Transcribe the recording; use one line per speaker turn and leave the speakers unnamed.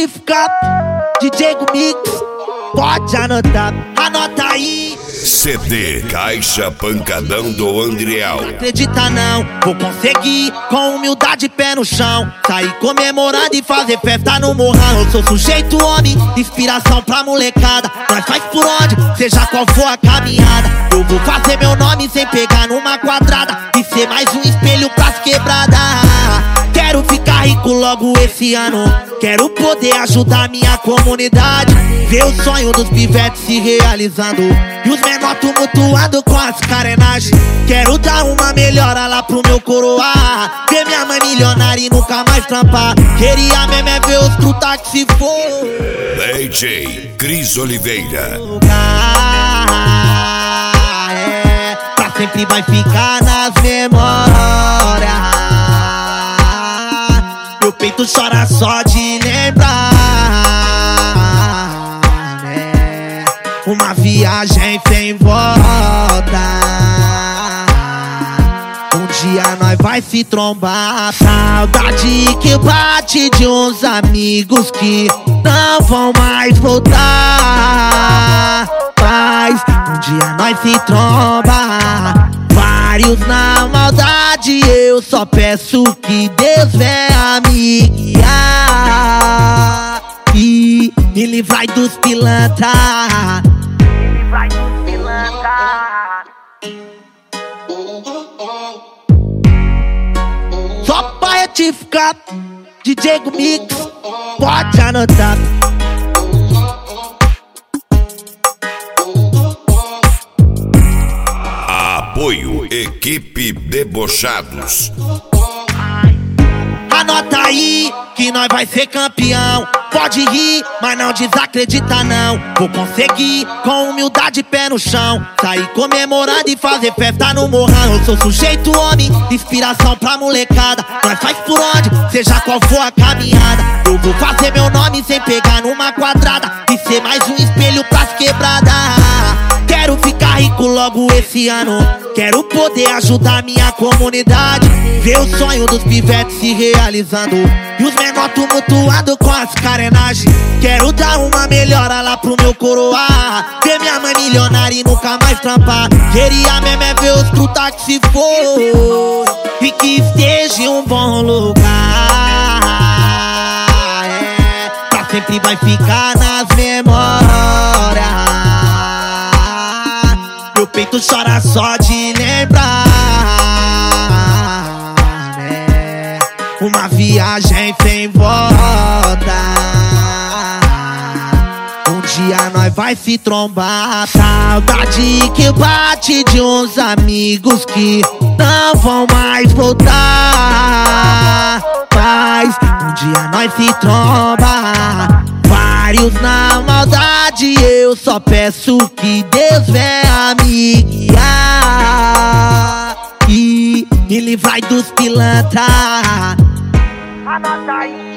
retificar. DJ Mix, pode anotar, anota aí.
CD Caixa Pancadão do Andriel.
Não acredita não, vou conseguir. Com humildade, pé no chão. Sair comemorando e fazer festa no morrão. Eu sou sujeito homem, inspiração pra molecada. Nós faz por onde, seja qual for a caminhada. Eu vou fazer meu nome sem pegar numa quadrada e ser mais um espelho pras quebradas. Quero ficar rico logo esse ano. Quero poder ajudar minha comunidade. Ver o sonho dos pivetes se realizando e os menor tumultuando com as carenagens. Quero dar uma melhora lá pro meu coroar. Ver minha mãe milionária e nunca mais trampar. Queria mesmo é ver os truta que se for.
DJ Cris Oliveira.
Pra sempre vai ficar nas memórias. Meu peito chora só de lembrar, né? Uma viagem sem volta. Um dia nós vai se trombar. Saudade que bate de uns amigos que não vão mais voltar. Mas um dia nós se tromba. Vários na maldade, eu só peço que Deus venha me guiar e me livrar dos pilantra. Só pra retificar, DJ Mix, pode anotar.
Apoio Equipe Debochados.
Anota aí que nós vai ser campeão. Pode rir, mas não desacredita não. Vou conseguir, com humildade, pé no chão. Sair comemorando e fazer festa no morrão. Eu sou sujeito homem, inspiração pra molecada. Nós faz por onde, seja qual for a caminhada. Eu vou fazer meu nome sem pegar numa quadrada e ser mais um espelho pras quebradas. Quero ficar rico logo esse ano. Quero poder ajudar minha comunidade. Ver o sonho dos pivetes se realizando e os menor tumultuando com as carenagens. Quero dar uma melhora lá pro meu coroar. Ver minha mãe milionária e nunca mais trampar. Queria mesmo é ver os truta que se for e que esteja em um bom lugar. Pra sempre vai ficar nas memórias. Meu peito chora só de lembrar, né? Uma viagem sem volta. Um dia nós vai se trombar. Saudade que bate de uns amigos que não vão mais voltar. Mas um dia nós se tromba. Vários na maldade, eu só peço que Deus venha me guiar e me livrar dos pilantra. Anota aí.